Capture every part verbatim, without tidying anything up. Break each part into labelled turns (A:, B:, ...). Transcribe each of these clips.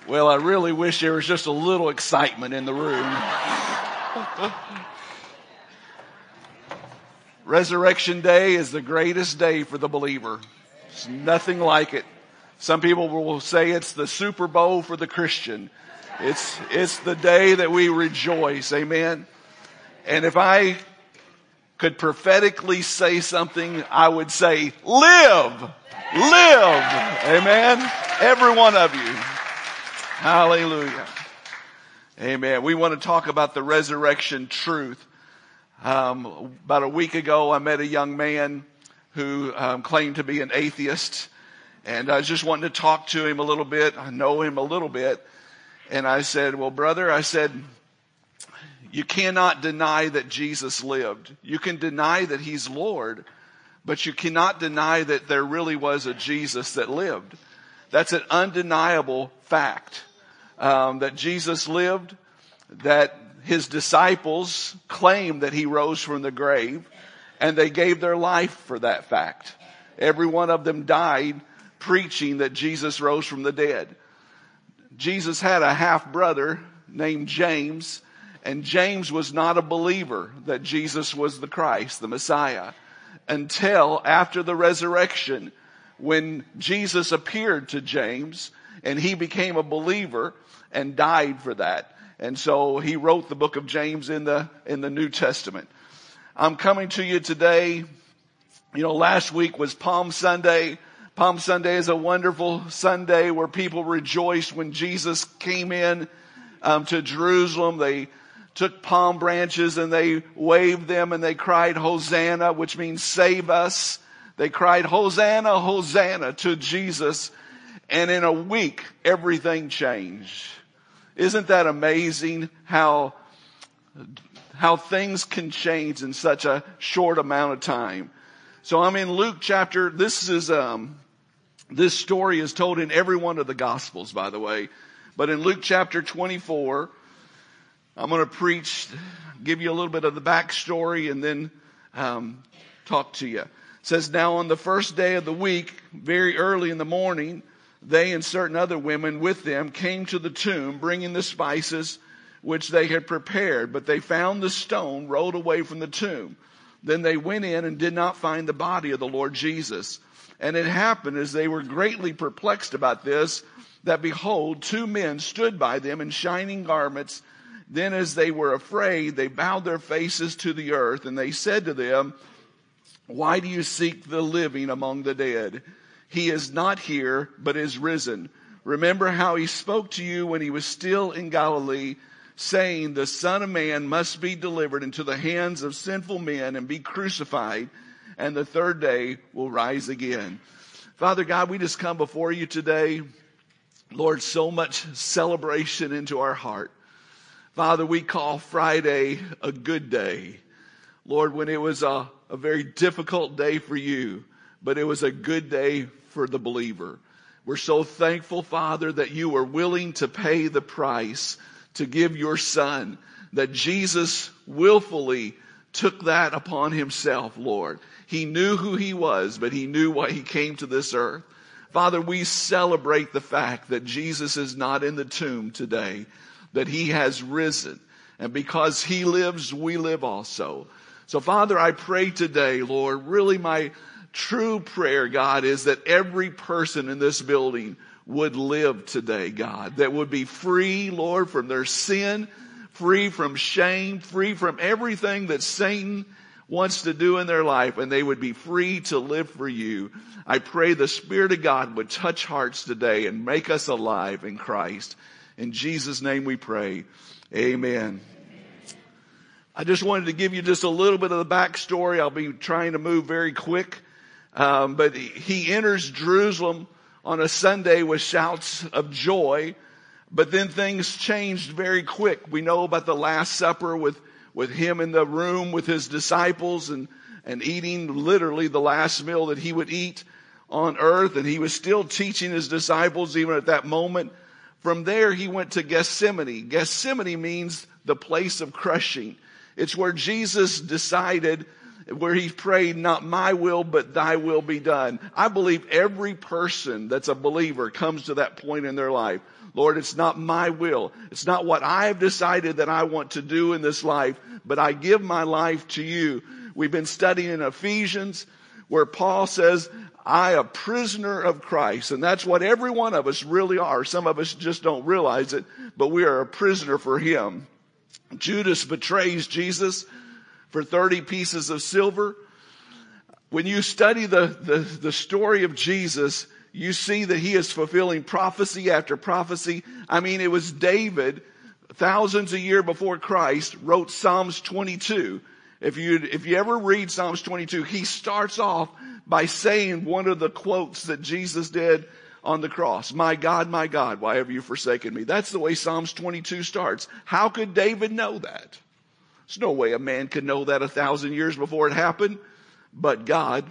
A: Well, I really wish there was just a little excitement in the room. Resurrection Day is the greatest day for the believer. There's nothing like it. Some people will say it's the Super Bowl for the Christian. It's, it's the day that we rejoice. Amen. And if I could prophetically say something, I would say, live, live. Amen. Every one of you. Hallelujah. Amen. We want to talk about the resurrection truth. Um, about a week ago, I met a young man who um, claimed to be an atheist. And I was just wanting to talk to him a little bit. I know him a little bit. And I said, well, brother, I said, you cannot deny that Jesus lived. You can deny that he's Lord, but you cannot deny that there really was a Jesus that lived. That's an undeniable fact. Um, that Jesus lived, that his disciples claimed that he rose from the grave, and they gave their life for that fact. Every one of them died preaching that Jesus rose from the dead. Jesus had a half brother named James, and James was not a believer that Jesus was the Christ, the Messiah, until after the resurrection, when Jesus appeared to James and he became a believer and died for that. And so he wrote the book of James in the, in the New Testament. I'm coming to you today. You know, last week was Palm Sunday. Palm Sunday is a wonderful Sunday where people rejoiced when Jesus came in um, to Jerusalem. They took palm branches and they waved them and they cried Hosanna, which means save us. They cried Hosanna, Hosanna to Jesus. And in a week, everything changed. Isn't that amazing how, how things can change in such a short amount of time? So I'm in Luke chapter, this is, um, this story is told in every one of the Gospels, by the way. But in Luke chapter twenty-four, I'm going to preach, give you a little bit of the backstory and then, um, talk to you. It says, now on the first day of the week, very early in the morning, they and certain other women with them came to the tomb, bringing the spices which they had prepared. But they found the stone rolled away from the tomb. Then they went in and did not find the body of the Lord Jesus. And it happened as they were greatly perplexed about this, that behold, two men stood by them in shining garments. Then as they were afraid, they bowed their faces to the earth. And they said to them, why do you seek the living among the dead? He is not here, but is risen. Remember how he spoke to you when he was still in Galilee, saying, the Son of Man must be delivered into the hands of sinful men and be crucified, and the third day will rise again. Father God, we just come before you today. Lord, so much celebration into our heart. Father, we call Friday a good day. Lord, when it was a, a very difficult day for you, but it was a good day for the believer. We're so thankful, Father, that you were willing to pay the price to give your Son, that Jesus willfully took that upon himself, Lord. He knew who he was, but he knew why he came to this earth. Father, we celebrate the fact that Jesus is not in the tomb today, that he has risen. And because he lives, we live also. So, Father, I pray today, Lord, really my true prayer, God, is that every person in this building would live today, God, that would be free, Lord, from their sin, free from shame, free from everything that Satan wants to do in their life, and they would be free to live for you. I pray the Spirit of God would touch hearts today and make us alive in Christ. In Jesus' name we pray. Amen. I just wanted to give you just a little bit of the backstory. I'll be trying to move very quick. Um, but he enters Jerusalem on a Sunday with shouts of joy, but then things changed very quick. We know about the Last Supper with, with him in the room with his disciples and, and eating literally the last meal that he would eat on earth. And he was still teaching his disciples even at that moment. From there, he went to Gethsemane. Gethsemane means the place of crushing. It's where Jesus decided, where he prayed, not my will, but thy will be done. I believe every person that's a believer comes to that point in their life. Lord, it's not my will. It's not what I have decided that I want to do in this life, but I give my life to you. We've been studying in Ephesians where Paul says, I a prisoner of Christ. And that's what every one of us really are. Some of us just don't realize it, but we are a prisoner for him. Judas betrays Jesus for thirty pieces of silver. When you study the, the, the story of Jesus, you see that he is fulfilling prophecy after prophecy. I mean, it was David, thousands of years before Christ, wrote Psalms twenty-two. If you, if you ever read Psalms twenty-two, he starts off by saying one of the quotes that Jesus did on the cross. My God, my God, why have you forsaken me? That's the way Psalms twenty-two starts. How could David know that? There's no way a man could know that a thousand years before it happened, but God.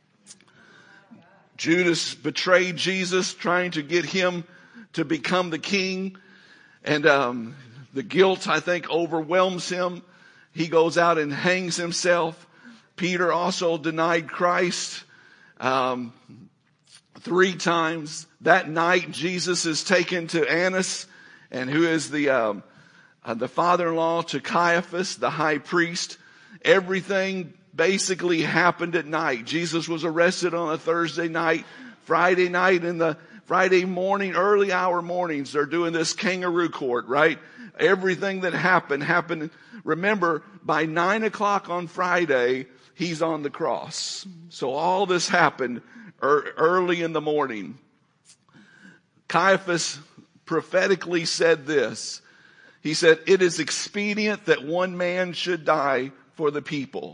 A: Judas betrayed Jesus, trying to get him to become the king. And um, the guilt, I think, overwhelms him. He goes out and hangs himself. Peter also denied Christ um, three times. That night, Jesus is taken to Annas, and who is the um, uh, the father-in-law to Caiaphas, the high priest. Everything basically happened at night. Jesus was arrested on a Thursday night. Friday night in the Friday morning, early hour mornings, they're doing this kangaroo court, right? Everything that happened, happened. Remember, by nine o'clock on Friday, he's on the cross. So all this happened er, early in the morning. Caiaphas prophetically said this. He said, it is expedient that one man should die for the people.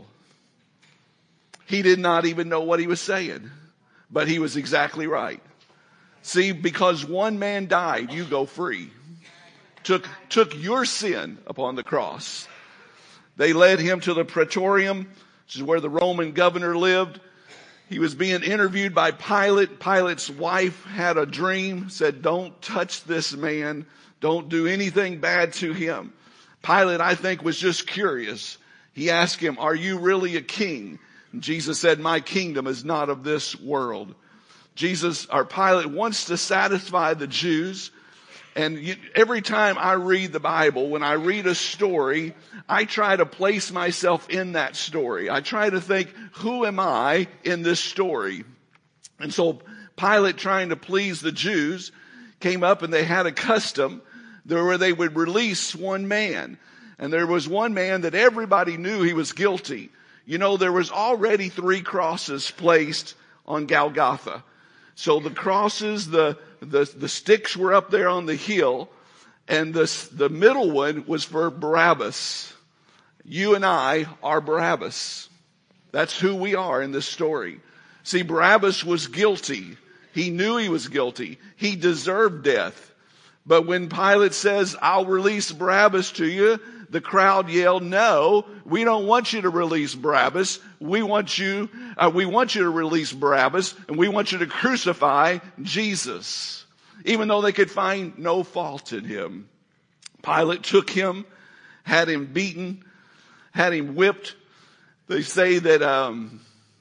A: He did not even know what he was saying, but he was exactly right. See, because one man died, you go free. Took, took your sin upon the cross. They led him to the Praetorium, which is where the Roman governor lived. He was being interviewed by Pilate. Pilate's wife had a dream, said, don't touch this man. Don't do anything bad to him. Pilate, I think, was just curious. He asked him, are you really a king? And Jesus said, my kingdom is not of this world. Jesus, our Pilate, wants to satisfy the Jews. And you, every time I read the Bible, when I read a story, I try to place myself in that story. I try to think, who am I in this story? And so Pilate, trying to please the Jews, came up and they had a custom where they would release one man. And there was one man that everybody knew he was guilty. You know, there was already three crosses placed on Golgotha. So the crosses, the, the, the sticks were up there on the hill, and the, the middle one was for Barabbas. You and I are Barabbas. That's who we are in this story. See, Barabbas was guilty. He knew he was guilty. He deserved death. But when Pilate says, I'll release Barabbas to you, the crowd yelled, no, we don't want you to release Barabbas. We want you, uh, we want you to release Barabbas, and we want you to crucify Jesus. Even though they could find no fault in him. Pilate took him, had him beaten, had him whipped. They say that, um,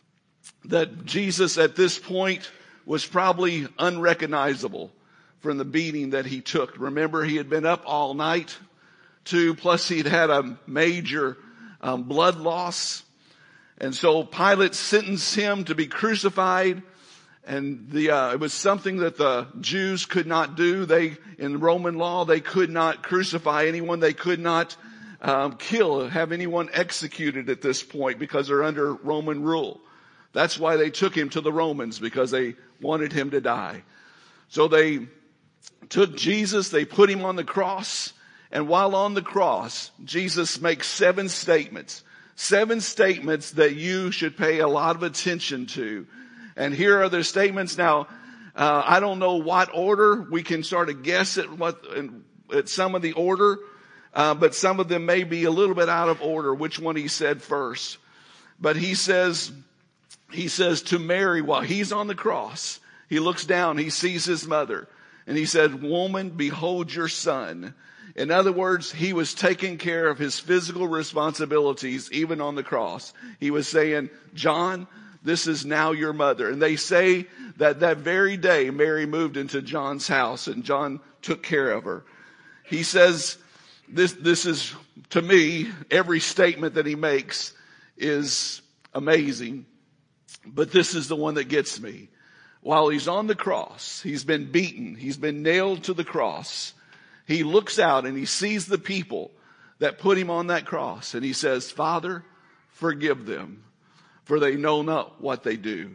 A: that Jesus at this point was probably unrecognizable from the beating that he took. Remember, he had been up all night. Two, plus he'd had a major um, blood loss. And so Pilate sentenced him to be crucified. And the, uh, it was something that the Jews could not do. They, in Roman law, they could not crucify anyone. They could not um, kill, have anyone executed at this point because they're under Roman rule. That's why they took him to the Romans, because they wanted him to die. So they took Jesus, they put him on the cross, and while on the cross, Jesus makes seven statements. Seven statements that you should pay a lot of attention to. And here are their statements. Now, uh, I don't know what order. We can sort of guess at what, at some of the order, uh, but some of them may be a little bit out of order, which one he said first. But he says, he says to Mary while he's on the cross, he looks down, he sees his mother, and he said, woman, behold your son. In other words, he was taking care of his physical responsibilities even on the cross. He was saying, John, this is now your mother. And they say that that very day, Mary moved into John's house and John took care of her. He says, this, this is, to me, every statement that he makes is amazing. But this is the one that gets me. While he's on the cross, he's been beaten, he's been nailed to the cross. He looks out and he sees the people that put him on that cross. And he says, Father, forgive them, for they know not what they do.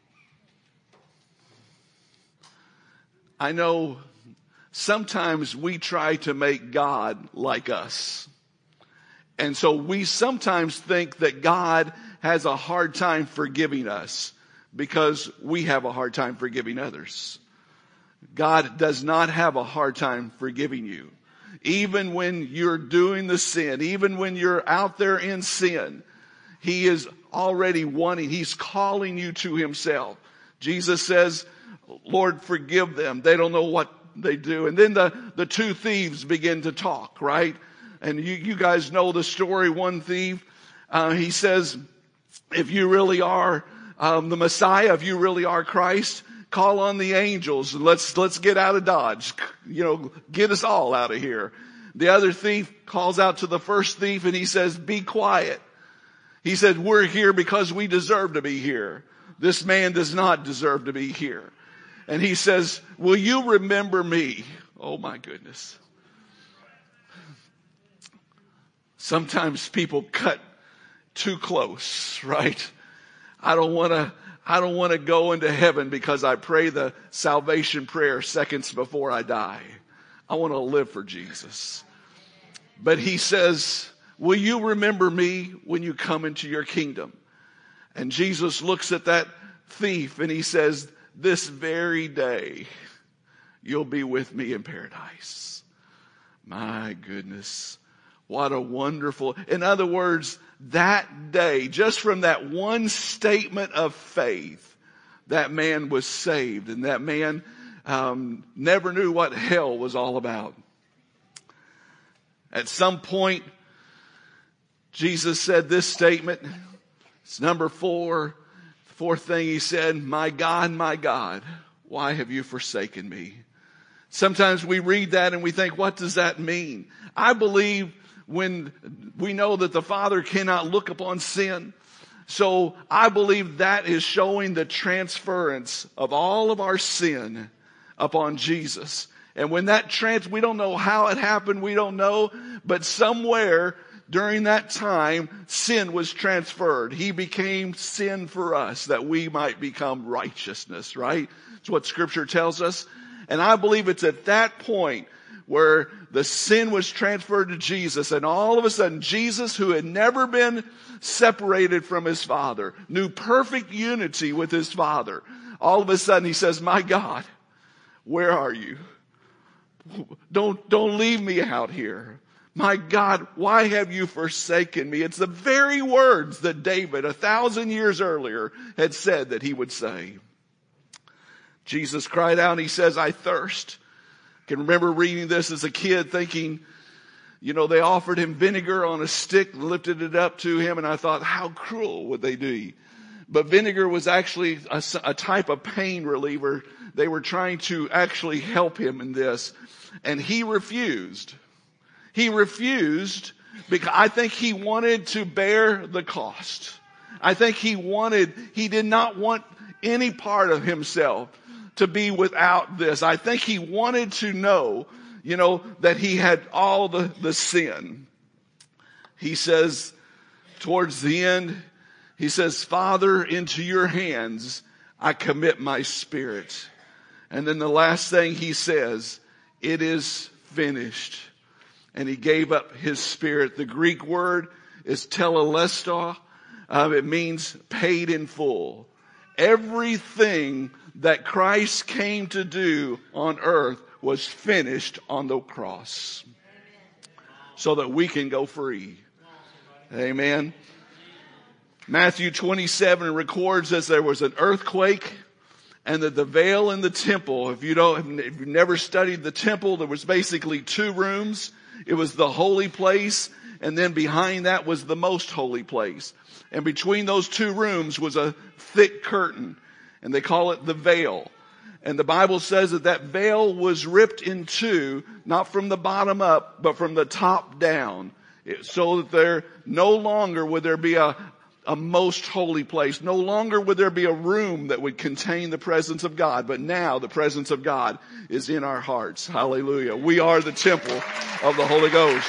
A: I know sometimes we try to make God like us. And so we sometimes think that God has a hard time forgiving us because we have a hard time forgiving others. God does not have a hard time forgiving you. Even when you're doing the sin, even when you're out there in sin, He is already wanting, He's calling you to Himself. Jesus says, Lord, forgive them. They don't know what they do. And then the, the two thieves begin to talk, right? And you, you guys know the story. One thief, uh, he says, if you really are um, the Messiah, if you really are Christ, call on the angels and let's, let's get out of Dodge. You know, get us all out of here. The other thief calls out to the first thief and he says, be quiet. He said, we're here because we deserve to be here. This man does not deserve to be here. And he says, will you remember me? Oh my goodness. Sometimes people cut too close, right? I don't want to, I don't want to go into heaven because I pray the salvation prayer seconds before I die. I want to live for Jesus. But he says, will you remember me when you come into your kingdom? And Jesus looks at that thief and he says, this very day you'll be with me in paradise. My goodness. What a wonderful, in other words, that day, just from that one statement of faith, that man was saved and that man um, never knew what hell was all about. At some point, Jesus said this statement. It's number four. The fourth thing he said, my God, my God, why have you forsaken me? Sometimes we read that and we think, what does that mean? I believe when we know that the Father cannot look upon sin. So I believe that is showing the transference of all of our sin upon Jesus. And when that trans, we don't know how it happened, we don't know, but somewhere during that time, sin was transferred. He became sin for us that we might become righteousness, right? That's what Scripture tells us. And I believe it's at that point where the sin was transferred to Jesus, and all of a sudden Jesus, who had never been separated from his Father, knew perfect unity with his Father, all of a sudden he says, my God, where are you? Don't, don't leave me out here. My God, why have you forsaken me? It's the very words that David a thousand years earlier had said that he would say. Jesus cried out and he says, I thirst. I can remember reading this as a kid thinking, you know, they offered him vinegar on a stick and lifted it up to him. And I thought, how cruel would they be? But vinegar was actually a, a type of pain reliever. They were trying to actually help him in this. And he refused. He refused because I think he wanted to bear the cost. I think he wanted, he did not want any part of himself to be without this. I think he wanted to know, you know, that he had all the, the sin. He says towards the end, he says, Father, into your hands I commit my spirit. And then the last thing he says, it is finished. And he gave up his spirit. The Greek word is telelestai. Uh, it means paid in full. Everything that Christ came to do on earth was finished on the cross so that we can go free. Amen. Matthew twenty-seven records that there was an earthquake and that the veil in the temple, if you don't, if you've never studied the temple, there was basically two rooms. It was the holy place and then behind that was the most holy place. And between those two rooms was a thick curtain, and they call it the veil. And the Bible says that that veil was ripped in two, not from the bottom up, but from the top down, so that there no longer would there be a, a most holy place. No longer would there be a room that would contain the presence of God, but now the presence of God is in our hearts. Hallelujah. We are the temple of the Holy Ghost.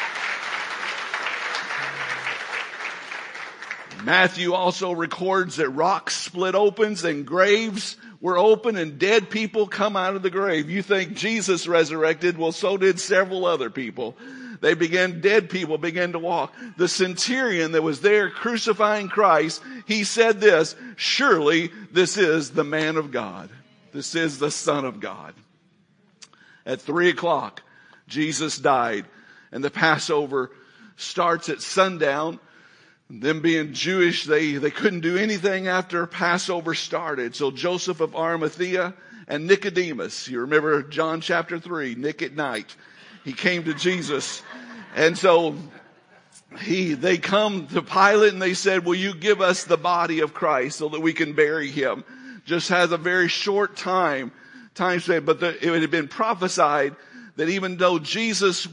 A: Matthew also records that rocks split opens and graves were open and dead people come out of the grave. You think Jesus resurrected? Well, so did several other people. They began, dead people began to walk. The centurion that was there crucifying Christ, he said this, surely this is the man of God. This is the Son of God. At three o'clock, Jesus died, and the Passover starts at sundown. Them being Jewish, they, they couldn't do anything after Passover started. So Joseph of Arimathea and Nicodemus, you remember John chapter three, Nick at night, he came to Jesus. And so he, they come to Pilate and they said, will you give us the body of Christ so that we can bury him? Just has a very short time, time span, but the, it had been prophesied that even though Jesus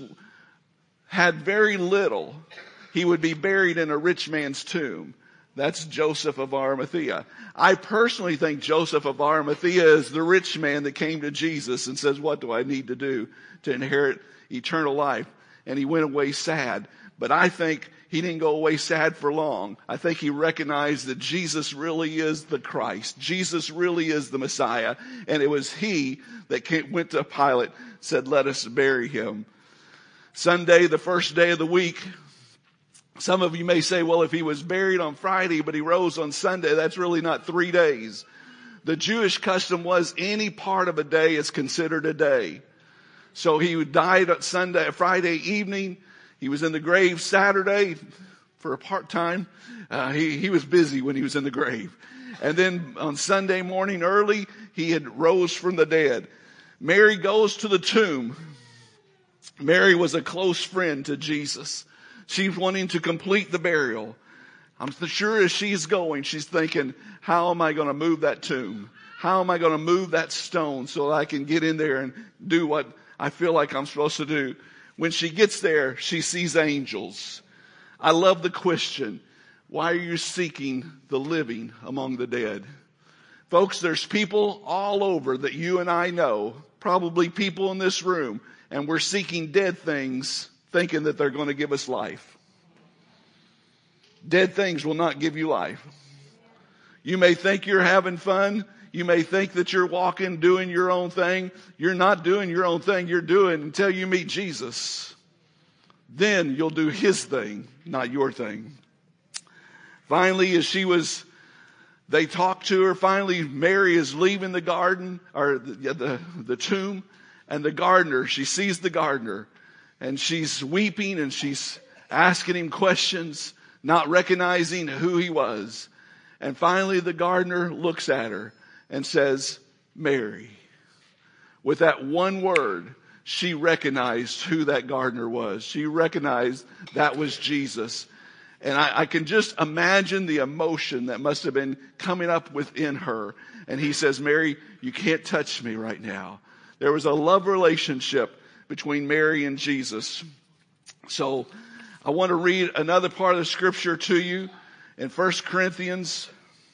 A: had very little, he would be buried in a rich man's tomb. That's Joseph of Arimathea. I personally think Joseph of Arimathea is the rich man that came to Jesus and says, what do I need to do to inherit eternal life? And he went away sad. But I think he didn't go away sad for long. I think he recognized that Jesus really is the Christ. Jesus really is the Messiah. And it was he that came, went to Pilate, said, let us bury him. Sunday, the first day of the week, some of you may say, well, if he was buried on Friday, but he rose on Sunday, that's really not three days. The Jewish custom was any part of a day is considered a day. So he died on Sunday, Friday evening. He was in the grave Saturday for a part time. Uh, he, he was busy when he was in the grave. And then on Sunday morning early, he had rose from the dead. Mary goes to the tomb. Mary was a close friend to Jesus. She's wanting to complete the burial. I'm sure as she's going, she's thinking, how am I going to move that tomb? How am I going to move that stone so that I can get in there and do what I feel like I'm supposed to do? When she gets there, she sees angels. I love the question, why are you seeking the living among the dead? Folks, there's people all over that you and I know, probably people in this room, and we're seeking dead things thinking that they're going to give us life. Dead things will not give you life. You may think you're having fun. You may think that you're walking, doing your own thing. You're not doing your own thing. You're doing until you meet Jesus. Then you'll do his thing, not your thing. Finally, as she was, they talked to her. Finally, Mary is leaving the garden or the, the, the tomb, and the gardener, she sees the gardener. And she's weeping and she's asking him questions, not recognizing who he was. And finally the gardener looks at her and says, Mary. With that one word, she recognized who that gardener was. She recognized that was Jesus. And I, I can just imagine the emotion that must have been coming up within her. And he says, Mary, you can't touch me right now. There was a love relationship between Mary and Jesus. So I want to read another part of the scripture to you in First Corinthians.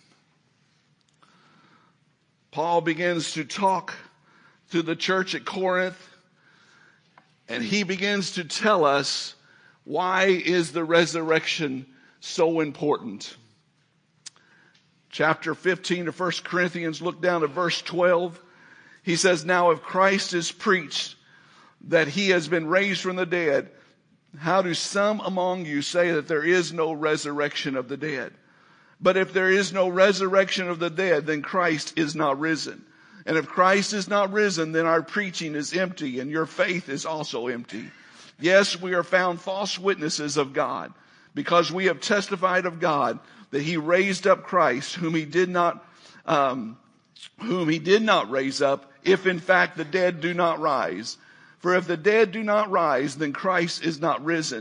A: Paul begins to talk to the church at Corinth, and he begins to tell us why is the resurrection so important. Chapter fifteen of First Corinthians, look down at verse twelve. He says, now if Christ is preached that he has been raised from the dead, how do some among you say that there is no resurrection of the dead? But if there is no resurrection of the dead, then Christ is not risen. And if Christ is not risen, then our preaching is empty and your faith is also empty. Yes, we are found false witnesses of God, because we have testified of God that he raised up Christ, whom he did not, um, whom he did not raise up, if in fact the dead do not rise. For if the dead do not rise, then Christ is not risen.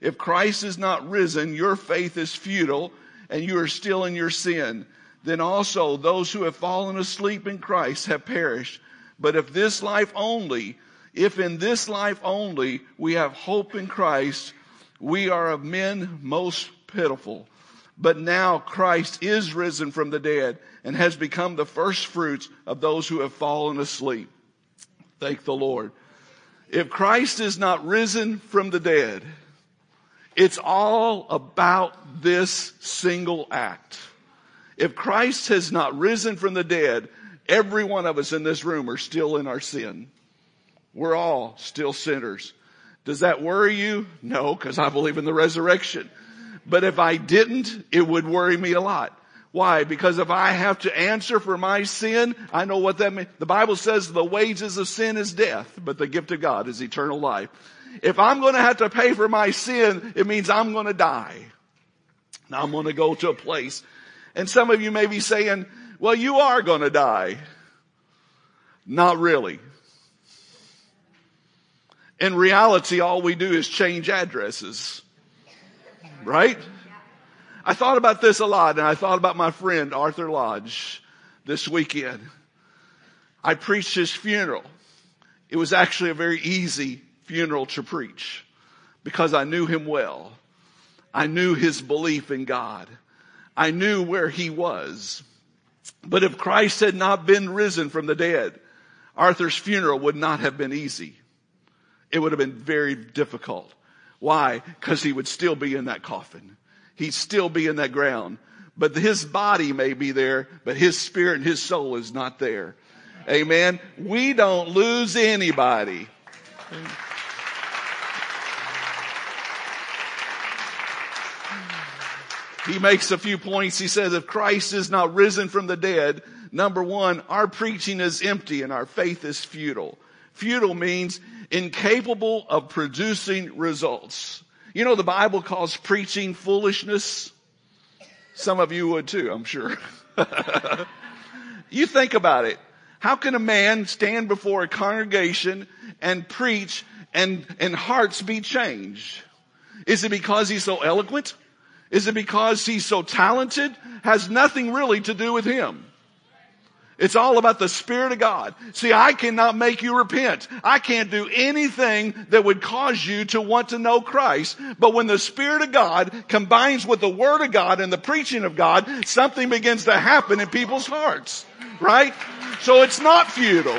A: If Christ is not risen, your faith is futile and you are still in your sin. Then also those who have fallen asleep in Christ have perished. But if this life only, if in this life only we have hope in Christ, we are of men most pitiful. But now Christ is risen from the dead and has become the first fruits of those who have fallen asleep. Thank the Lord. If Christ is not risen from the dead, it's all about this single act. If Christ has not risen from the dead, every one of us in this room are still in our sin. We're all still sinners. Does that worry you? No, because I believe in the resurrection. But if I didn't, it would worry me a lot. Why? Because if I have to answer for my sin, I know what that means. The Bible says the wages of sin is death, but the gift of God is eternal life. If I'm going to have to pay for my sin, it means I'm going to die. Now I'm going to go to a place. And some of you may be saying, well, you are going to die. Not really. In reality, all we do is change addresses. Right? I thought about this a lot, and I thought about my friend Arthur Lodge this weekend. I preached his funeral. It was actually a very easy funeral to preach because I knew him well. I knew his belief in God. I knew where he was. But if Christ had not been risen from the dead, Arthur's funeral would not have been easy. It would have been very difficult. Why? Because he would still be in that coffin. He'd still be in that ground. But his body may be there, but his spirit and his soul is not there. Amen. We don't lose anybody. He makes a few points. He says, if Christ is not risen from the dead, number one, our preaching is empty and our faith is futile. Futile means incapable of producing results. You know, the Bible calls preaching foolishness. Some of you would too, I'm sure. You think about it. How can a man stand before a congregation and preach and, and hearts be changed? Is it because he's so eloquent? Is it because he's so talented? Has nothing really to do with him. It's all about the Spirit of God. See, I cannot make you repent. I can't do anything that would cause you to want to know Christ. But when the Spirit of God combines with the Word of God and the preaching of God, something begins to happen in people's hearts. Right? So it's not futile.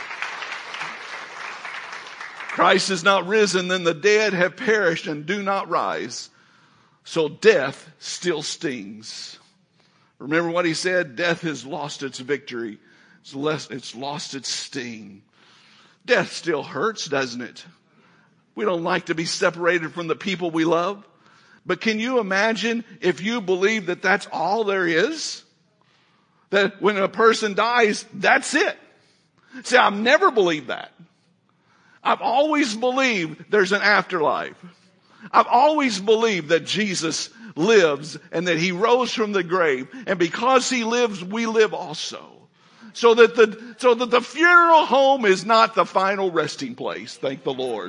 A: Christ is not risen, then the dead have perished and do not rise. So death still stings. Remember what he said? Death has lost its victory. It's, less, it's lost its sting. Death still hurts, doesn't it? We don't like to be separated from the people we love. But can you imagine if you believe that that's all there is? That when a person dies, that's it. See, I've never believed that. I've always believed there's an afterlife. I've always believed that Jesus lives and that he rose from the grave. And because he lives, we live also. So that the, so that the funeral home is not the final resting place. Thank the Lord.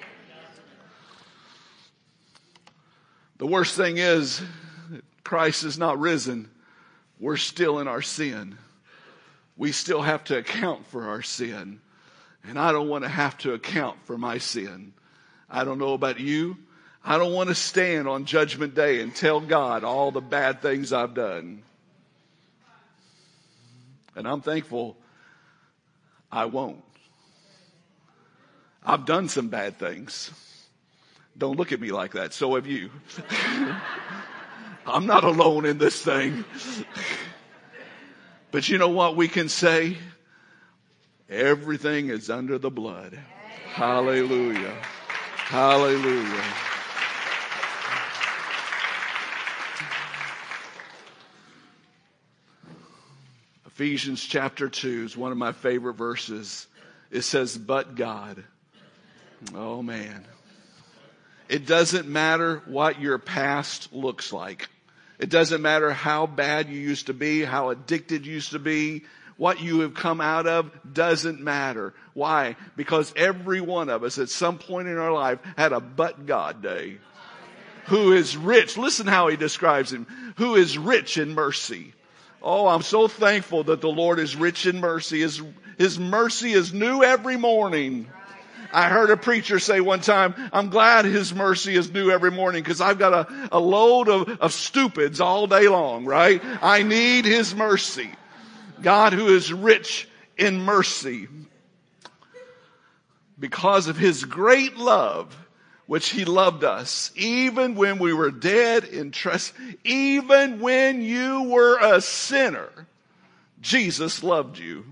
A: The worst thing is, Christ is not risen. We're still in our sin. We still have to account for our sin. And I don't want to have to account for my sin. I don't know about you. I don't want to stand on Judgment Day and tell God all the bad things I've done. And I'm thankful I won't. I've done some bad things. Don't look at me like that. So have you. I'm not alone in this thing. But you know what we can say? Everything is under the blood. Hallelujah. Hallelujah. Ephesians chapter two is one of my favorite verses. It says, but God. Oh man. It doesn't matter what your past looks like. It doesn't matter how bad you used to be, how addicted you used to be, what you have come out of doesn't matter. Why? Because every one of us at some point in our life had a but God day. who is rich. Listen how he describes him. Who is rich in mercy. Oh, I'm so thankful that the Lord is rich in mercy. His, his mercy is new every morning. I heard a preacher say one time, I'm glad his mercy is new every morning because I've got a, a load of, of stupids all day long, right? I need his mercy. God who is rich in mercy. Because of his great love, which he loved us, even when we were dead in trust, even when you were a sinner, Jesus loved you.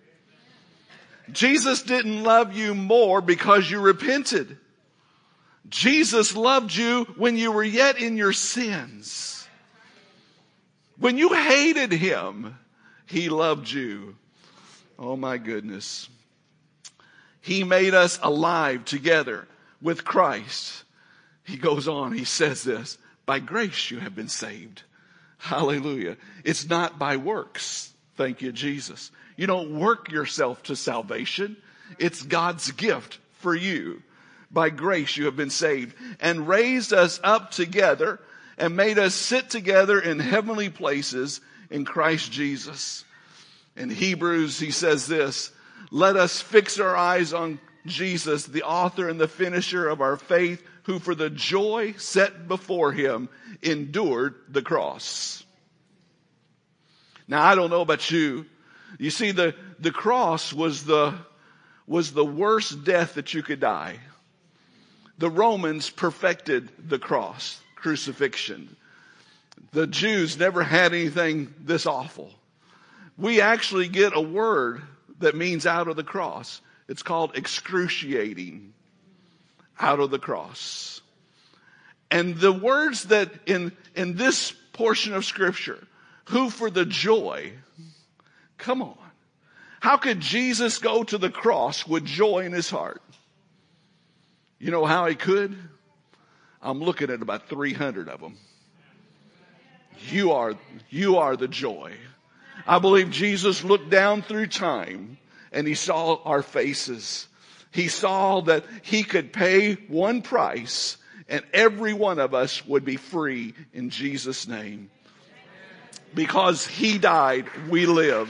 A: Jesus didn't love you more because you repented. Jesus loved you when you were yet in your sins. When you hated him, he loved you. Oh my goodness. He made us alive together with Christ. He goes on, he says this, by grace you have been saved. Hallelujah. It's not by works. Thank you, Jesus. You don't work yourself to salvation. It's God's gift for you. By grace you have been saved and raised us up together and made us sit together in heavenly places in Christ Jesus. In Hebrews, he says this, let us fix our eyes on Jesus, the author and the finisher of our faith, who for the joy set before him endured the cross. Now, I don't know about you. You see, the, the cross was the, was the worst death that you could die. The Romans perfected the cross, crucifixion. The Jews never had anything this awful. We actually get a word that means out of the cross. It's called excruciating, out of the cross. And the words that in, in this portion of scripture, who for the joy, come on. How could Jesus go to the cross with joy in his heart? You know how he could? I'm looking at about three hundred of them. You are, you are the joy. I believe Jesus looked down through time and he saw our faces. He saw that he could pay one price and every one of us would be free in Jesus' name. Because he died, we live.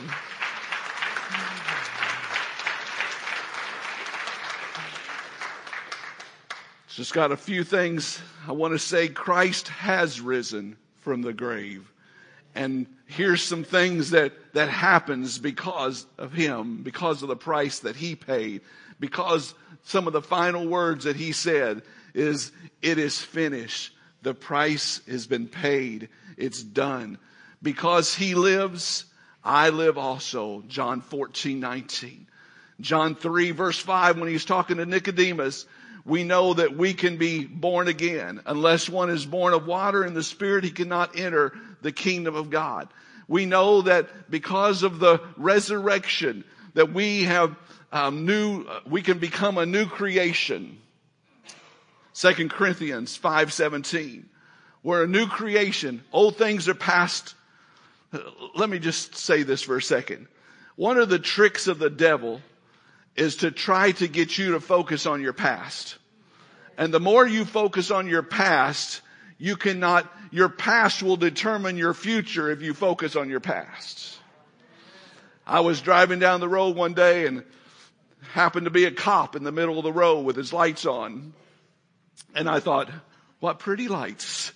A: Just got a few things I want to say. Christ has risen from the grave. And here's some things that, that happens because of him, because of the price that he paid, because some of the final words that he said is, it is finished. The price has been paid. It's done. Because he lives, I live also. John fourteen nineteen. John three verse five, when he's talking to Nicodemus, we know that we can be born again. Unless one is born of water and the Spirit, he cannot enter the kingdom of God. We know that because of the resurrection, that we have um, new, we can become a new creation. Second Corinthians five seventeen. We're a new creation. Old things are past. Let me just say this for a second. One of the tricks of the devil is to try to get you to focus on your past. And the more you focus on your past, you cannot, your past will determine your future if you focus on your past. I was driving down the road one day and happened to be a cop in the middle of the road with his lights on. And I thought, what pretty lights.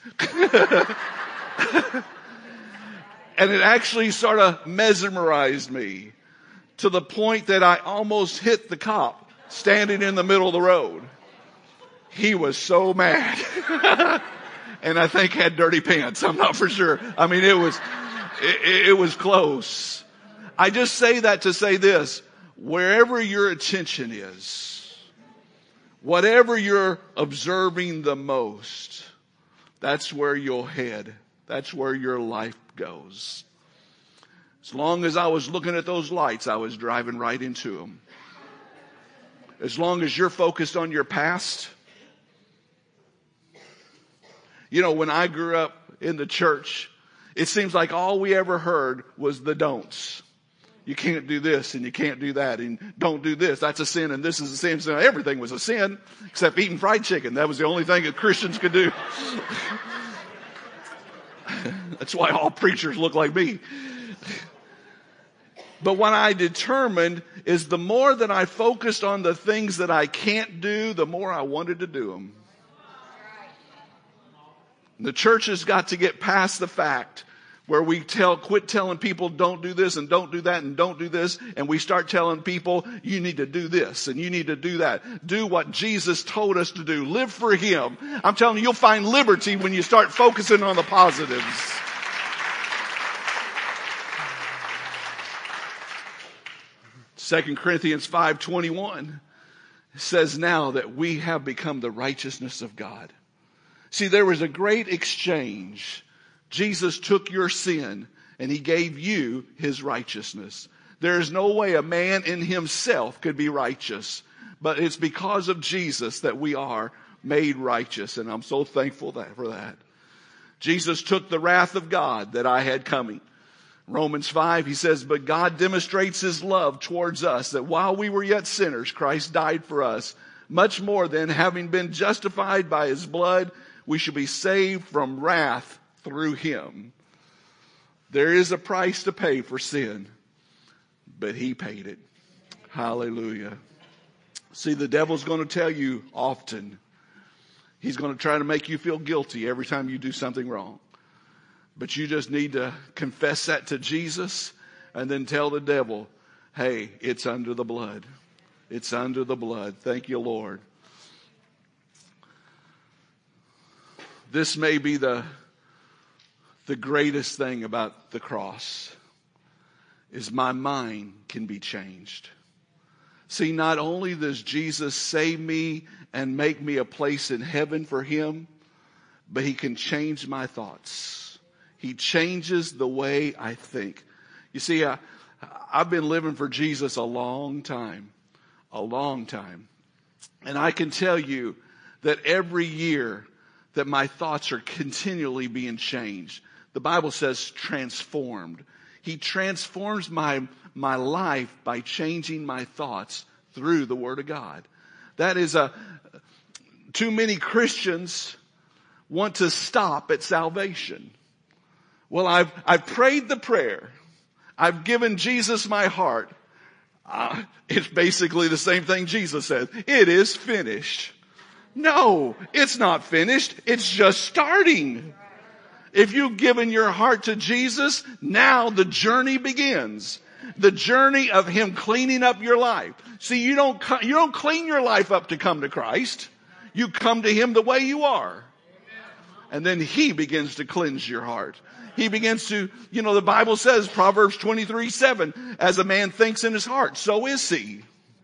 A: And it actually sort of mesmerized me to the point that I almost hit the cop standing in the middle of the road. He was so mad. And I think had dirty pants. I'm not for sure. I mean, it was, it, it was close. I just say that to say this. Wherever your attention is, whatever you're observing the most, that's where you'll head. That's where your life goes. As long as I was looking at those lights, I was driving right into them. As long as you're focused on your past. You know, when I grew up in the church, it seems like all we ever heard was the don'ts. you can't do this and you can't do that and don't do this. That's a sin and this is a sin. So everything was a sin except eating fried chicken. That was the only thing that Christians could do. That's why all preachers look like me. But what I determined is the more that I focused on the things that I can't do, the more I wanted to do them. The church has got to get past the fact where we tell, quit telling people don't do this and don't do that and don't do this. And we start telling people you need to do this and you need to do that. Do what Jesus told us to do. Live for Him. I'm telling you, you'll find liberty when you start focusing on the positives. Second Corinthians five twenty-one says now that we have become the righteousness of God. See, there was a great exchange. Jesus took your sin and He gave you His righteousness. There is no way a man in himself could be righteous, but it's because of Jesus that we are made righteous, and I'm so thankful that, for that. Jesus took the wrath of God that I had coming. Romans five, he says, but God demonstrates His love towards us, that while we were yet sinners, Christ died for us. Much more than having been justified by His blood, we should be saved from wrath through Him. There is a price to pay for sin, but He paid it. Hallelujah. See, the devil's going to tell you often, he's going to try to make you feel guilty every time you do something wrong. But you just need to confess that to Jesus and then tell the devil, hey, it's under the blood. It's under the blood. Thank you, Lord. This may be the, the greatest thing about the cross, is my mind can be changed. See, not only does Jesus save me and make me a place in heaven for Him, but He can change my thoughts. He changes the way I think. You see, I, I've been living for Jesus a long time, a long time. And I can tell you that every year that my thoughts are continually being changed. The Bible says transformed. He transforms my, my life by changing my thoughts through the Word of God. That is a, too many Christians want to stop at salvation. Well, I've, I've prayed the prayer. I've given Jesus my heart. Uh, it's basically the same thing Jesus said. It is finished. No, it's not finished. It's just starting. If you've given your heart to Jesus, now the journey begins. The journey of Him cleaning up your life. See, you don't, you don't clean your life up to come to Christ. You come to Him the way you are. And then He begins to cleanse your heart. He begins to, you know, the Bible says, Proverbs twenty-three seven, as a man thinks in his heart, so is he.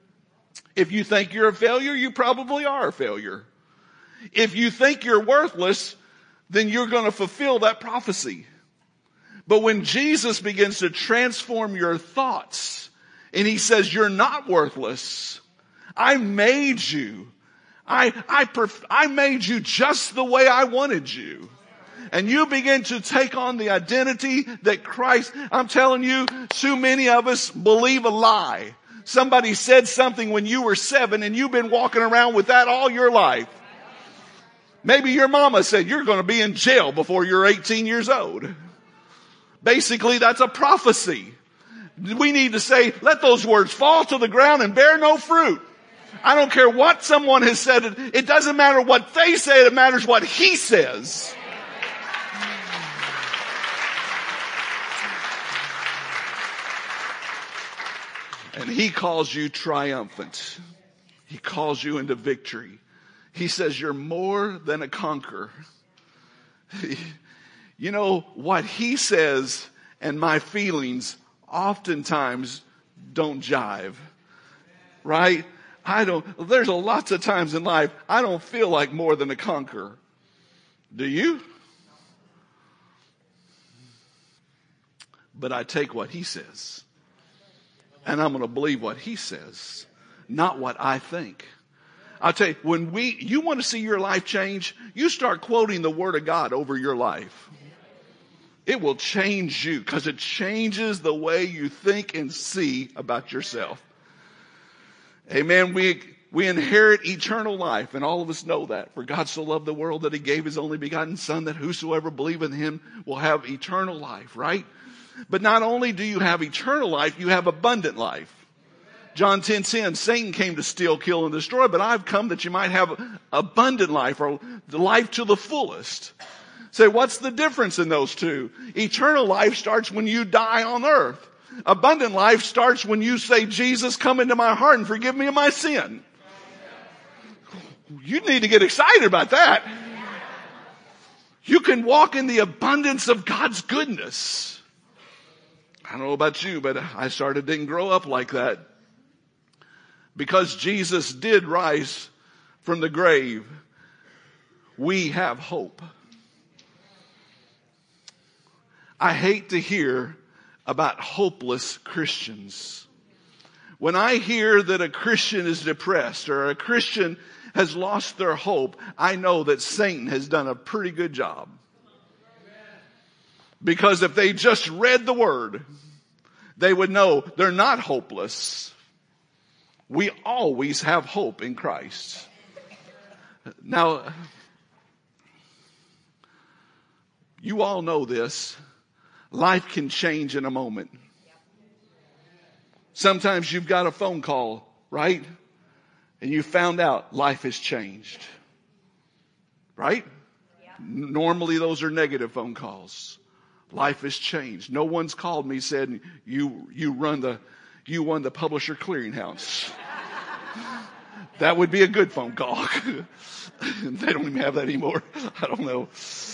A: If you think you're a failure, you probably are a failure. If you think you're worthless, then you're going to fulfill that prophecy. But when Jesus begins to transform your thoughts, and He says, you're not worthless. I made you. I, I, perf- I made you just the way I wanted you. And you begin to take on the identity that Christ, I'm telling you, too many of us believe a lie. Somebody said something when you were seven and you've been walking around with that all your life. Maybe your mama said you're going to be in jail before you're eighteen years old. Basically, that's a prophecy. We need to say, let those words fall to the ground and bear no fruit. I don't care what someone has said. It doesn't matter what they say. It matters what He says. And He calls you triumphant. He calls you into victory. He says you're more than a conqueror. You know, what He says and my feelings oftentimes don't jive. Right? I don't, there's a lots of times in life I don't feel like more than a conqueror. Do you? But I take what He says. And I'm going to believe what He says, not what I think. I'll tell you, when we, you want to see your life change, you start quoting the Word of God over your life. It will change you because it changes the way you think and see about yourself. Amen. We, we inherit eternal life, and all of us know that. For God so loved the world that he gave his only begotten Son, that whosoever believeth in him will have eternal life, right? But not only do you have eternal life, you have abundant life. John ten ten, Satan came to steal, kill, and destroy, but I've come that you might have abundant life, or the life to the fullest. Say, what's the difference in those two? Eternal life starts when you die on earth. Abundant life starts when you say, Jesus, come into my heart and forgive me of my sin. You need to get excited about that. You can walk in the abundance of God's goodness. I don't know about you, but I started didn't grow up like that. Because Jesus did rise from the grave, we have hope. I hate to hear about hopeless Christians. When I hear that a Christian is depressed or a Christian has lost their hope, I know that Satan has done a pretty good job. Because if they just read the word, they would know they're not hopeless. We always have hope in Christ. Now, you all know this. Life can change in a moment. Sometimes you've got a phone call, right? And you found out life has changed. Right? Normally those are negative phone calls. Life has changed. No one's called me and said, you, you run the, you won the Publisher Clearinghouse. That would be a good phone call. They don't even have that anymore. I don't know.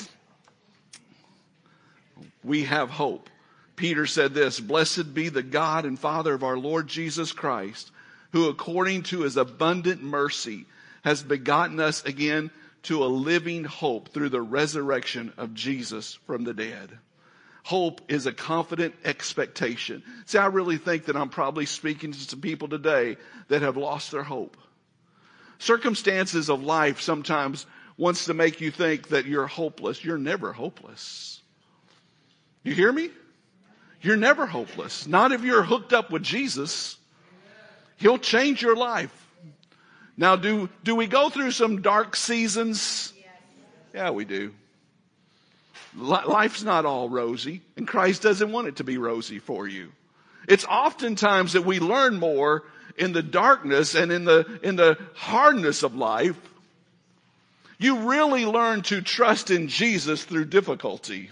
A: We have hope. Peter said this, blessed be the God and Father of our Lord Jesus Christ, who according to his abundant mercy has begotten us again to a living hope through the resurrection of Jesus from the dead. Hope is a confident expectation. See, I really think that I'm probably speaking to some people today that have lost their hope. Circumstances of life sometimes wants to make you think that you're hopeless. You're never hopeless. You hear me? You're never hopeless. Not if you're hooked up with Jesus. He'll change your life. Now, do, do we go through some dark seasons? Yeah, we do. Life's not all rosy, and Christ doesn't want it to be rosy for you. It's oftentimes that we learn more in the darkness and in the, in the hardness of life. You really learn to trust in Jesus through difficulty.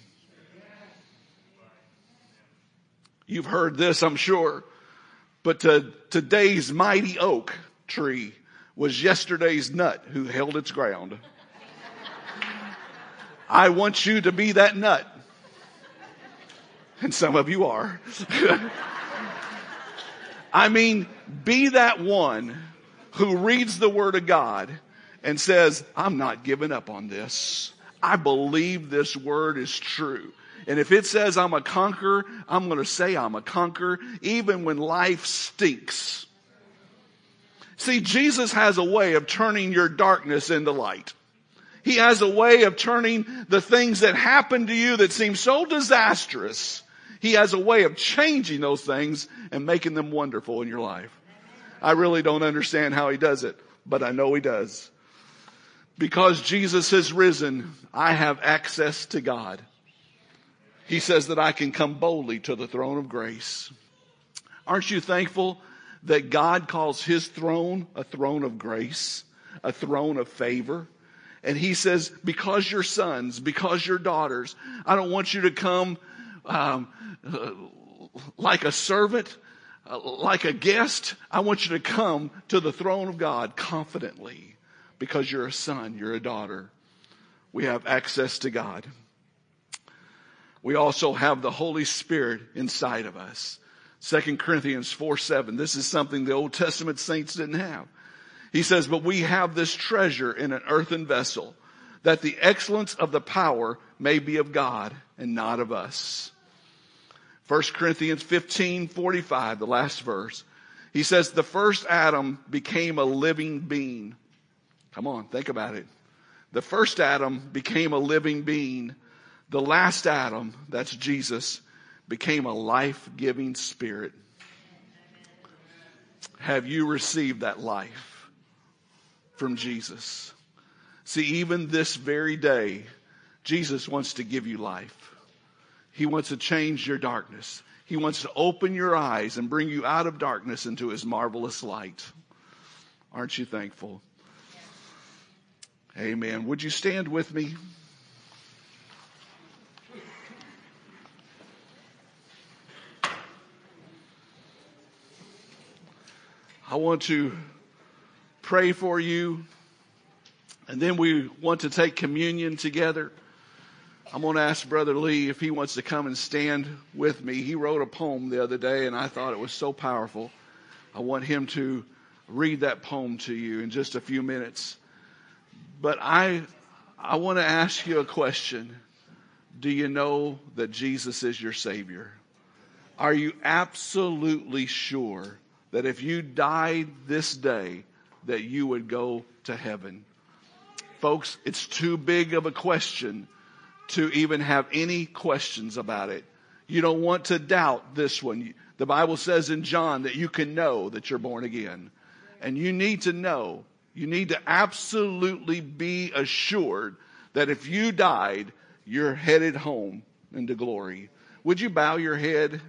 A: You've heard this, I'm sure, but to, today's mighty oak tree was yesterday's nut who held its ground. I want you to be that nut. And some of you are. I mean, be that one who reads the Word of God and says, I'm not giving up on this. I believe this Word is true. And if it says I'm a conqueror, I'm going to say I'm a conqueror, even when life stinks. See, Jesus has a way of turning your darkness into light. He has a way of turning the things that happen to you that seem so disastrous. He has a way of changing those things and making them wonderful in your life. I really don't understand how he does it, but I know he does. Because Jesus has risen, I have access to God. He says that I can come boldly to the throne of grace. Aren't you thankful that God calls his throne a throne of grace, a throne of favor? And he says, because you're sons, because you're daughters, I don't want you to come um, uh, like a servant, uh, like a guest. I want you to come to the throne of God confidently because you're a son, you're a daughter. We have access to God. We also have the Holy Spirit inside of us. Second Corinthians four seven. This is something the Old Testament saints didn't have. He says, but we have this treasure in an earthen vessel, that the excellence of the power may be of God and not of us. First Corinthians fifteen forty-five, the last verse. He says, the first Adam became a living being. Come on, think about it. The first Adam became a living being. The last Adam, that's Jesus, became a life-giving spirit. Have you received that life from Jesus? See, even this very day, Jesus wants to give you life. He wants to change your darkness. He wants to open your eyes and bring you out of darkness into his marvelous light. Aren't you thankful? Amen. Would you stand with me? I want to pray for you, and then we want to take communion together. I'm going to ask Brother Lee if he wants to come and stand with me. He wrote a poem the other day, and I thought it was so powerful. I want him to read that poem to you in just a few minutes. But I, I want to ask you a question. Do you know that Jesus is your Savior? Are you absolutely sure that if you died this day, that you would go to heaven? Folks, it's too big of a question to even have any questions about it. You don't want to doubt this one. The Bible says in John that you can know that you're born again. And you need to know, you need to absolutely be assured that if you died, you're headed home into glory. Would you bow your head?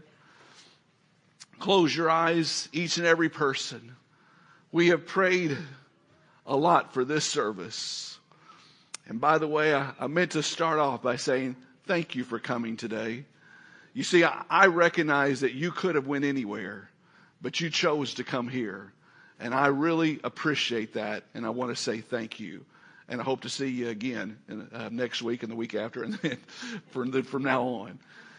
A: Close your eyes, each and every person. We have prayed a lot for this service. And by the way, I, I meant to start off by saying thank you for coming today. You see, I, I recognize that you could have went anywhere, but you chose to come here. And I really appreciate that, and I want to say thank you. And I hope to see you again in, uh, next week and the week after, and then from, the, from now on.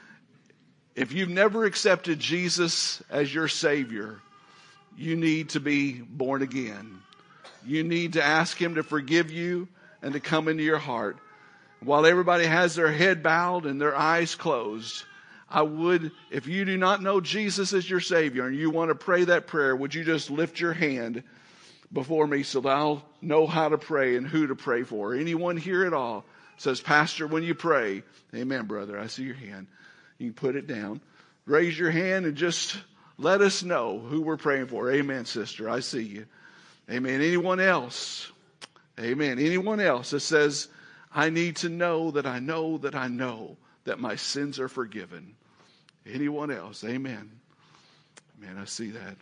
A: If you've never accepted Jesus as your Savior, you need to be born again. You need to ask him to forgive you and to come into your heart. While everybody has their head bowed and their eyes closed, I would, if you do not know Jesus as your Savior and you want to pray that prayer, would you just lift your hand before me so that I'll know how to pray and who to pray for? Anyone here at all says, Pastor, when you pray, amen, brother, I see your hand. You can put it down. Raise your hand and just let us know who we're praying for. Amen, sister, I see you. Amen. Anyone else? Amen. Anyone else that says, I need to know that I know that I know that my sins are forgiven? Anyone else? Amen. Amen. I see that.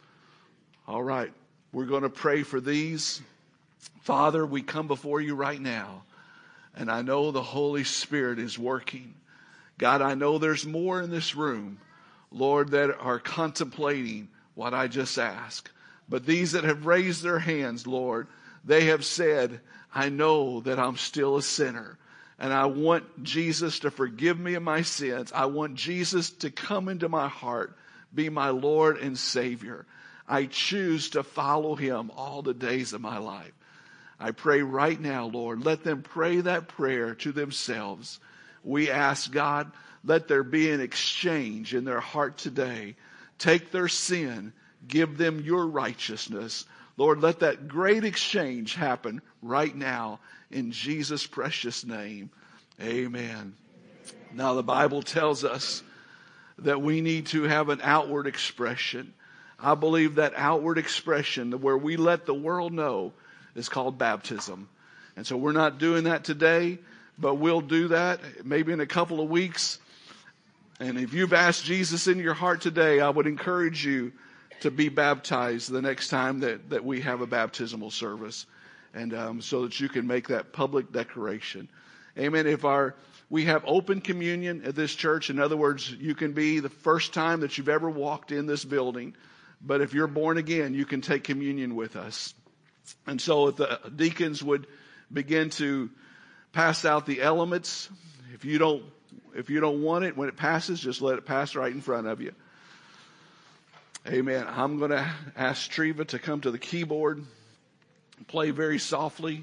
A: All right. We're going to pray for these. Father, we come before you right now, and I know the Holy Spirit is working. God, I know there's more in this room, Lord, that are contemplating what I just asked. But these that have raised their hands, Lord, they have said, I know that I'm still a sinner. And I want Jesus to forgive me of my sins. I want Jesus to come into my heart, be my Lord and Savior. I choose to follow him all the days of my life. I pray right now, Lord, let them pray that prayer to themselves. We ask, God, let there be an exchange in their heart today. Take their sin, give them your righteousness. Lord, let that great exchange happen right now in Jesus' precious name. Amen. Now the Bible tells us that we need to have an outward expression. I believe that outward expression where we let the world know is called baptism. And so we're not doing that today, but we'll do that maybe in a couple of weeks. And if you've asked Jesus in your heart today, I would encourage you to be baptized the next time that, that we have a baptismal service. And um, so that you can make that public declaration. Amen. If our we have open communion at this church. In other words, you can be the first time that you've ever walked in this building. But if you're born again, you can take communion with us. And so if the deacons would begin to pass out the elements, if you don't, if you don't want it, when it passes, just let it pass right in front of you. Amen. I'm going to ask Treva to come to the keyboard, play very softly.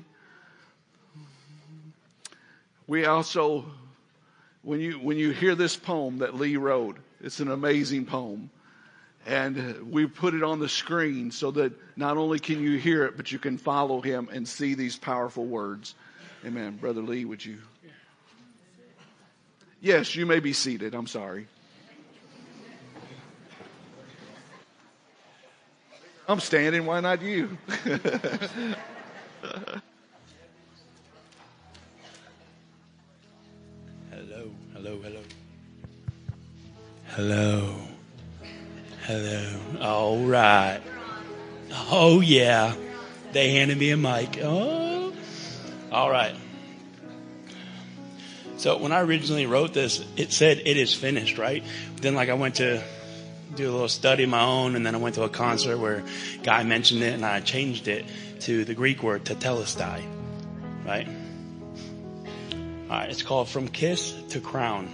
A: We also, when you when you hear this poem that Lee wrote, it's an amazing poem. And we put it on the screen so that not only can you hear it, but you can follow him and see these powerful words. Amen. Brother Lee, would you? Yes, you may be seated. I'm sorry. I'm standing. Why not you?
B: Hello, hello, hello. Hello. Hello. All right. Oh, yeah. They handed me a mic. Oh. All right. So when I originally wrote this, it said it is finished, right? Then like I went to do a little study of my own, and then I went to a concert where a guy mentioned it, and I changed it to the Greek word tetelestai, right? All right, it's called From Kiss to Crown.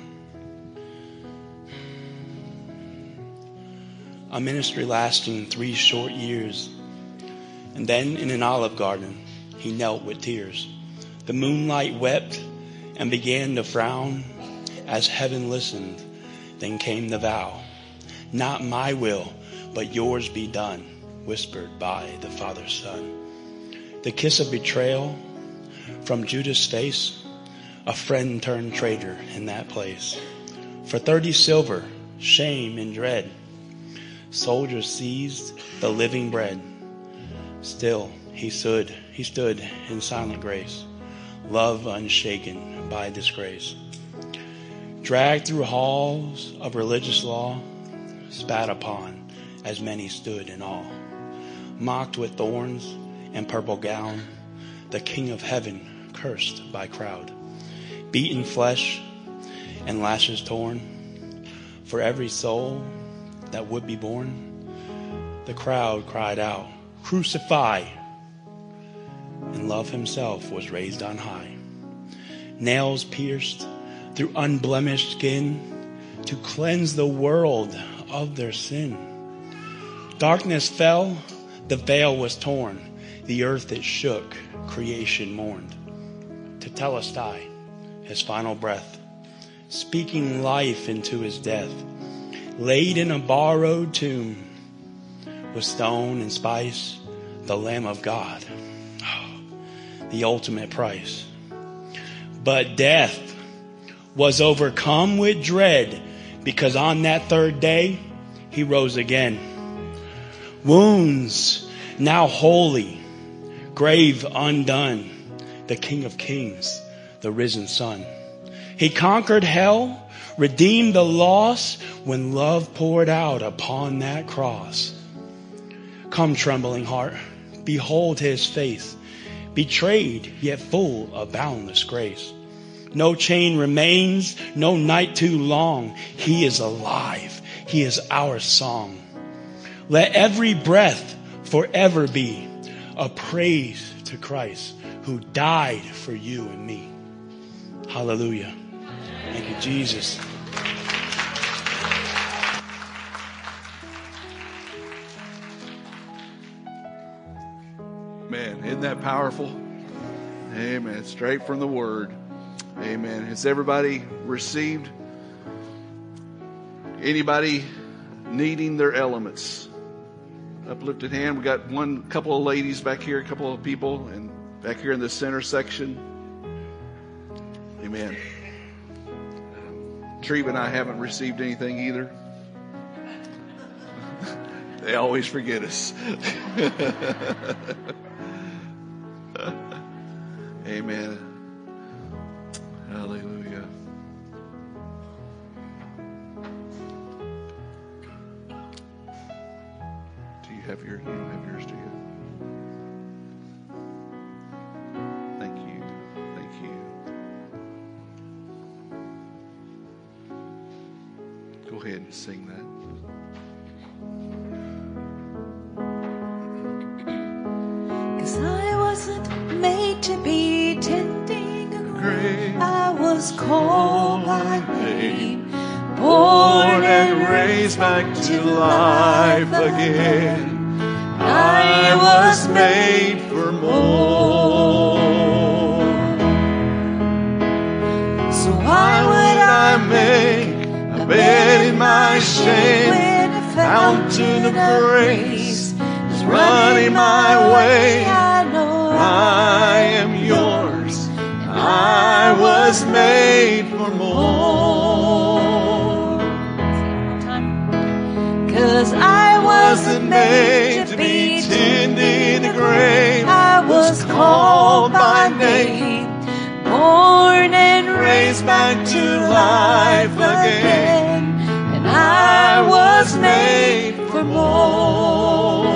B: A ministry lasting three short years. And then in an olive garden, he knelt with tears. The moonlight wept and began to frown as heaven listened. Then came the vow. Not my will, but yours be done, whispered by the Father's Son. The kiss of betrayal from Judas' face, a friend turned traitor in that place. For thirty silver, shame and dread, soldiers seized the living bread. Still he stood, he stood in silent grace, love unshaken by disgrace. Dragged through halls of religious law, spat upon as many stood in awe. Mocked with thorns and purple gown, the King of Heaven cursed by crowd. Beaten flesh and lashes torn, for every soul that would be born. The crowd cried out, crucify! And love himself was raised on high. Nails pierced through unblemished skin to cleanse the world of their sin. Darkness fell, the veil was torn, the earth it shook, creation mourned. Tetelestai, his final breath, speaking life into his death, laid in a borrowed tomb, with stone and spice, the Lamb of God, the ultimate price. But death was overcome with dread, because on that third day, he rose again. Wounds now holy, grave undone, the King of Kings, the risen Son. He conquered hell, redeemed the loss when love poured out upon that cross. Come, trembling heart, behold his face, betrayed yet full of boundless grace. No chain remains, no night too long. He is alive. He is our song. Let every breath forever be a praise to Christ who died for you and me. Hallelujah. Thank you, Jesus.
A: Man, isn't that powerful? Amen. Straight from the Word. Amen. Has everybody received? Anybody needing their elements? Uplifted hand. We got one couple of ladies back here, a couple of people, and back here in the center section. Amen. Treva and I haven't received anything either. They always forget us. Amen. Hallelujah. Do you have your, you don't have yours, do you? Thank you. Thank you. Go ahead and sing that.
C: 'Cause I wasn't made to be tending a grave. I was called by name, born and raised back to life again. I was made for more. So why would I make a bed in my shame when a fountain of grace is running my way? I know I am yours. I was made for more. 'cause I wasn't made to be tending the grave. I was called by name, born and raised back to life again, and I was made for more.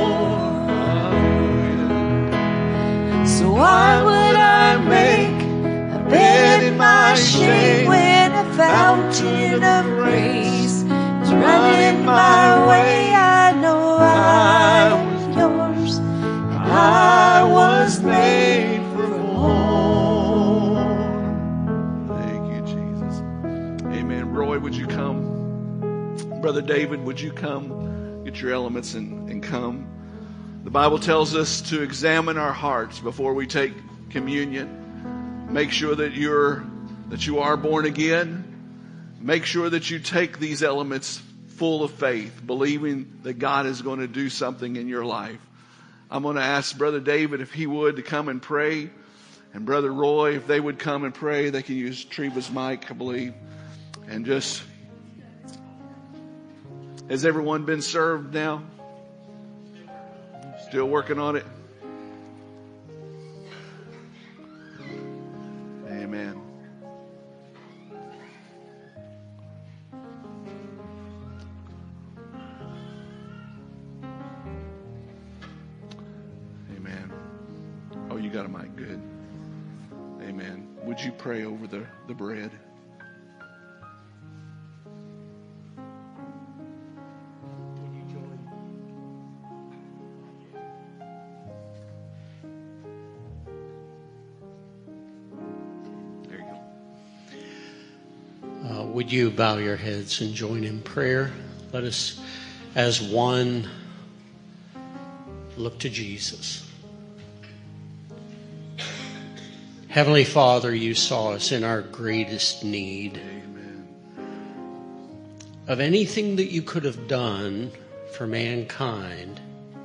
C: So why would I make a bed in my shame when a fountain of grace is running my way? I know I was yours, and I was made for more.
A: Thank you, Jesus. Amen. Roy, would you come? Brother David, would you come? Get your elements and, and come. The Bible tells us to examine our hearts before we take communion. Make sure that you're that you are born again. Make sure that you take these elements full of faith, believing that God is going to do something in your life. I'm going to ask Brother David if he would to come and pray, and Brother Roy if they would come and pray. They can use Treva's mic, I believe, and just. Has everyone been served now? Still working on it? Amen. Amen. Oh, you got a mic. Good. Amen. Would you pray over the, the bread?
D: Would you bow your heads and join in prayer? Let us, as one, look to Jesus. Heavenly Father, you saw us in our greatest need.
A: Amen.
D: Of anything that you could have done for mankind.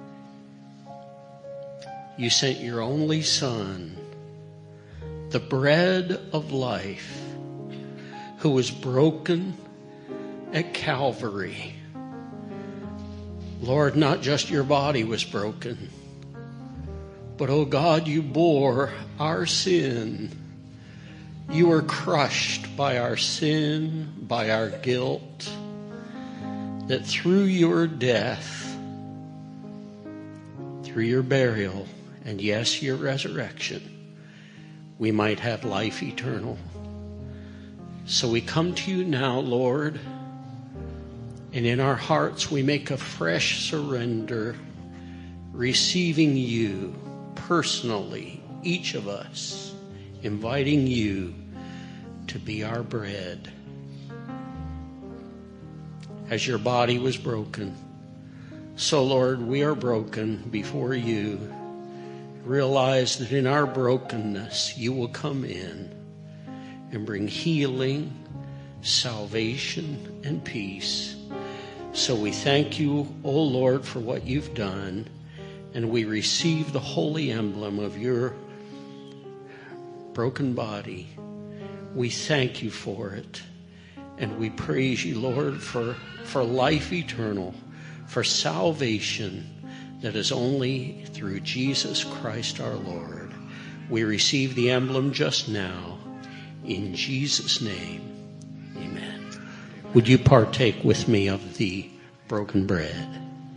D: You sent your only Son, the bread of life, who was broken at Calvary. Lord, not just your body was broken, but, oh God, you bore our sin. You were crushed by our sin, by our guilt, that through your death, through your burial, and yes, your resurrection, we might have life eternal. So we come to you now, Lord, and in our hearts we make a fresh surrender, receiving you personally, each of us, inviting you to be our bread. As your body was broken, so Lord, we are broken before you. Realize that in our brokenness, you will come in and bring healing, salvation, and peace. So we thank you, O Lord, for what you've done, and we receive the holy emblem of your broken body. We thank you for it, and we praise you, Lord, for, for life eternal, for salvation that is only through Jesus Christ our Lord. We receive the emblem just now. In Jesus' name, amen. Would you partake with me of the broken bread?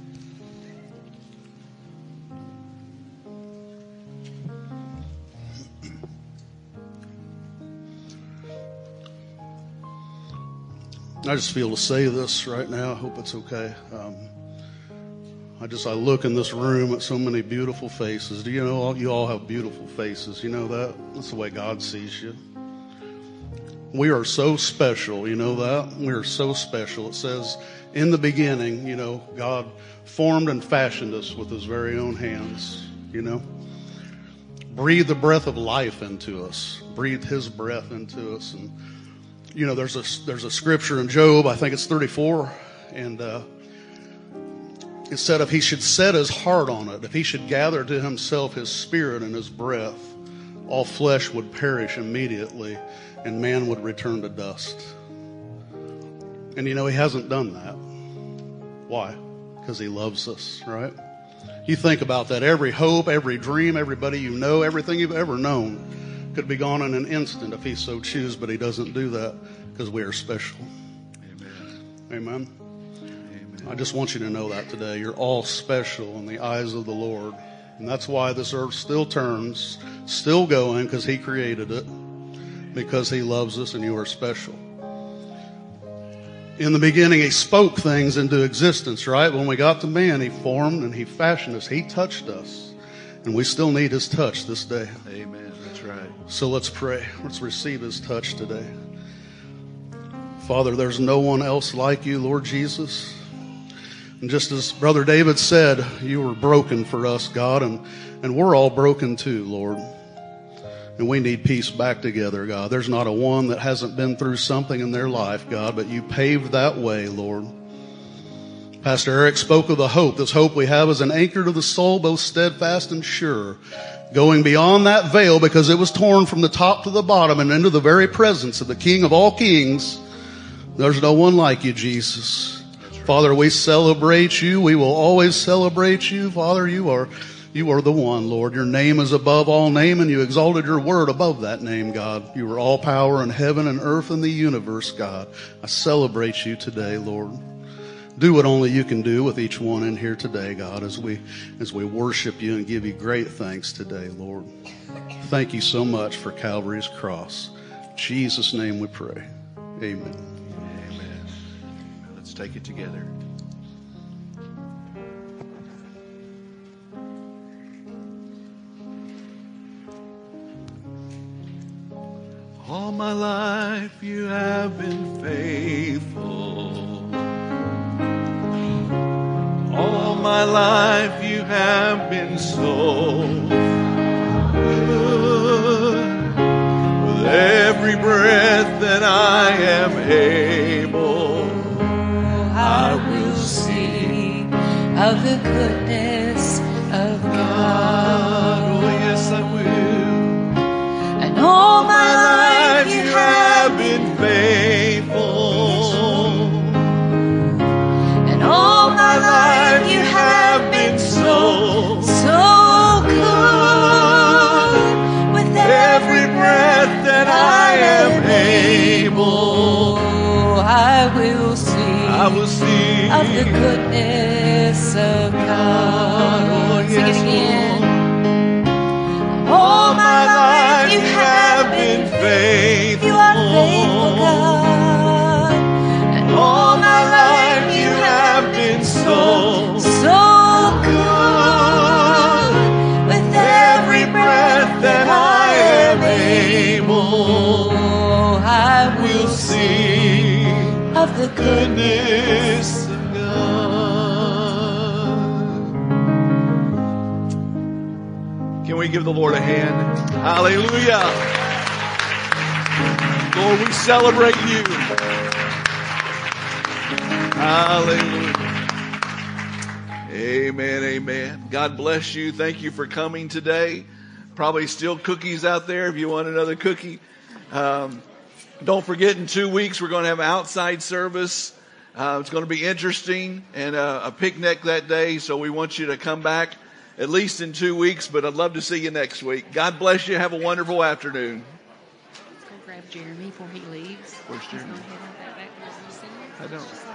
E: I just feel to say this right now. I hope it's okay. Um, I just, I look in this room at so many beautiful faces. Do you know all, you all have beautiful faces? You know that? That's the way God sees you. We are so special, you know that? We are so special. It says, in the beginning, you know, God formed and fashioned us with his very own hands, you know. Breathed the breath of life into us. Breathed his breath into us. And, you know, there's a, there's a scripture in Job, I think it's thirty-four, and uh, it said if he should set his heart on it, if he should gather to himself his spirit and his breath, all flesh would perish immediately, and man would return to dust. And you know, he hasn't done that. Why? Because he loves us, right? You think about that. Every hope, every dream, everybody you know, everything you've ever known could be gone in an instant if he so chooses, but he doesn't do that because we are special. Amen. Amen. Amen. I just want you to know that today. You're all special in the eyes of the Lord. And that's why this earth still turns, still going, because he created it, because he loves us and you are special. In the beginning, he spoke things into existence, right? When we got to man, he formed and he fashioned us. He touched us. And we still need his touch this day.
A: Amen. That's right.
E: So let's pray. Let's receive his touch today. Father, there's no one else like you, Lord Jesus. And just as Brother David said, you were broken for us, God, and, and we're all broken too, Lord. And we need peace back together, God. There's not a one that hasn't been through something in their life, God, but you paved that way, Lord. Pastor Eric spoke of the hope. This hope we have is an anchor to the soul, both steadfast and sure, going beyond that veil because it was torn from the top to the bottom and into the very presence of the King of all kings. There's no one like you, Jesus. Father, we celebrate you. We will always celebrate you. Father, you are, you are the one, Lord. Your name is above all name, and you exalted your word above that name, God. You are all power in heaven and earth and the universe, God. I celebrate you today, Lord. Do what only you can do with each one in here today, God, as we, as we worship you and give you great thanks today, Lord. Thank you so much for Calvary's cross. In Jesus' name we pray. Amen.
A: Let's take it together. All my life you have been faithful. All my life you have been so good. With every breath that I am able, I will sing
C: of the goodness of God.
A: Oh, yes, I will.
C: And all my life
A: You have been faithful.
C: And all my life you have been so, so good. With every breath that I am able, I will sing.
A: I will sing
C: of the goodness of God.
A: Oh,
C: Sing
A: yes,
C: it again. All my life you have been faithful. You are faithful, God. And all my life you have been so, so good. With every breath that I am able, I will sing of the goodness of God.
A: Can we give the Lord a hand? Hallelujah. Lord, we celebrate you. Hallelujah. Amen, amen. God bless you. Thank you for coming today. Probably still cookies out there if you want another cookie. Um, don't forget, in two weeks we're going to have an outside service. Uh, it's going to be interesting and uh, a picnic that day, so we want you to come back at least in two weeks, but I'd love to see you next week. God bless you. Have a wonderful afternoon.
F: Let's go grab Jeremy before he leaves.
A: Where's Jeremy?
F: He's gonna head out that back door.
A: I don't.